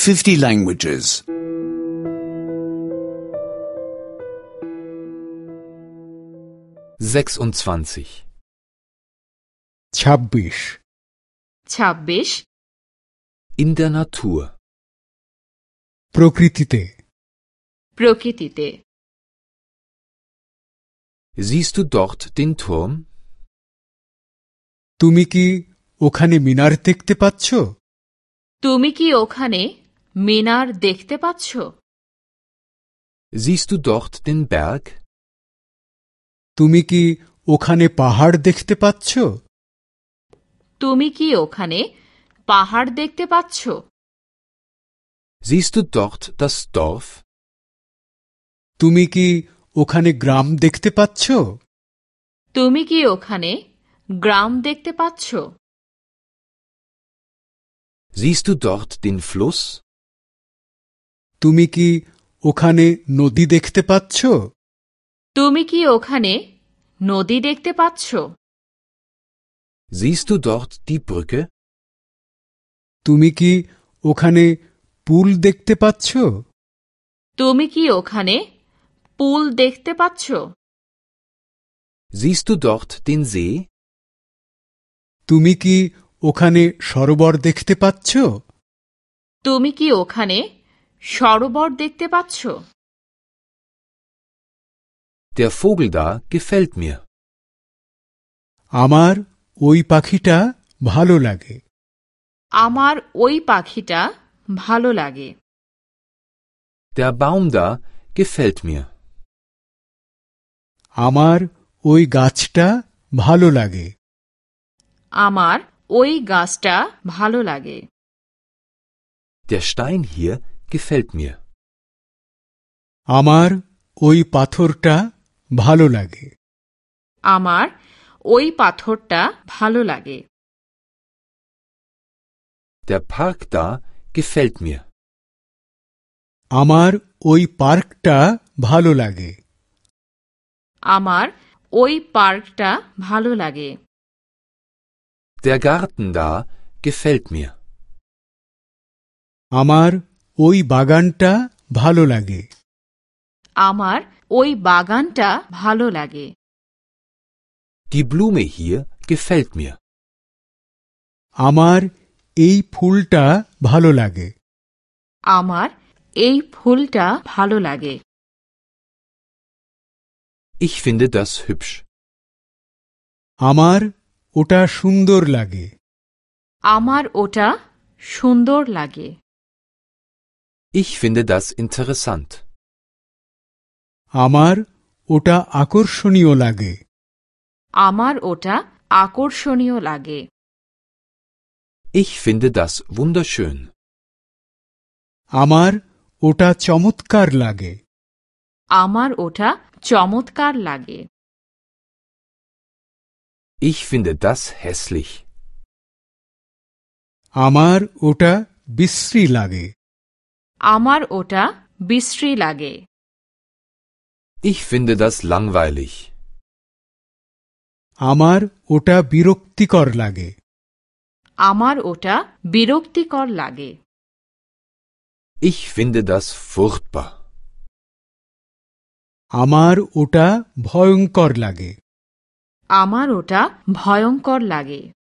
50 languages. 26. 26 26 In der Natur. প্রকৃতিতে প্রকৃতিতে Siehst du dort den Turm? তুমি কি ওখানে মিনার দেখতে পাচ্ছ? তুমি কি ওখানে মিনার দেখতে পাচ্ছ? Siehst du dort den Berg? তুমি কি ওখানে পাহাড় দেখতে পাচ্ছ? তুমি কি ওখানে পাহাড় দেখতে পাচ্ছ? Siehst du dort das Dorf? তুমি কি ওখানে গ্রাম দেখতে পাচ্ছ? তুমি কি ওখানে গ্রাম দেখতে পাচ্ছ? Siehst du dort den Fluss? তুমি কি ওখানে নদী দেখতে পাচ্ছ? তুমি কি ওখানে নদী দেখতে পাচ্ছ? Siehst du dort die Brücke? তুমি কি ওখানে পুল দেখতে পাচ্ছ? তুমি কি ওখানে পুল দেখতে পাচ্ছ? Siehst du dort den See? তুমি কি ওখানে সরোবর দেখতে পাচ্ছ? তুমি কি ওখানে সরোবর দেখতে পাচ্ছ? Der Vogel da gefällt mir. আমার ওই পাখিটা ভালো লাগে। আমার ওই পাখিটা ভালো লাগে। Der Baum da gefällt mir. আমার ওই গাছটা ভালো লাগে। আমার ওই গাছটা ভালো লাগে। Der Stein hier gefällt mir. আমার ওই পাথরটা ভালো লাগে। আমার ওই পাথরটা ভালো লাগে। Der Park da gefällt mir. আমার ওই পার্কটা ভালো লাগে। আমার ওই পার্কটা ভালো লাগে। Der Garten da gefällt mir. আমার ওই বাগানটা ভালো লাগে। আমার ওই বাগানটা ভালো লাগে। Die Blume hier gefällt mir. আমার এই ফুলটা ভালো লাগে। আমার এই ফুলটা ভালো লাগে। Ich finde das hübsch. আমার ওটা সুন্দর লাগে। আমার ওটা সুন্দর লাগে। Ich finde das interessant. আমার ওটা আকর্ষণীয় লাগে। আমার ওটা আকর্ষণীয় লাগে। Ich finde das wunderschön. আমার ওটা চমৎকার লাগে। আমার ওটা চমৎকার লাগে। Ich finde das hässlich. আমার ওটা বিশ্রী লাগে। আমার ওটা বিশ্রী লাগে। Ich finde das langweilig. আমার ওটা বিরক্তিকর লাগে। আমার ওটা বিরক্তিকর লাগে। Ich finde das furchtbar. আমার ওটা ভয়ঙ্কর লাগে। আমার ওটা ভয়ঙ্কর লাগে।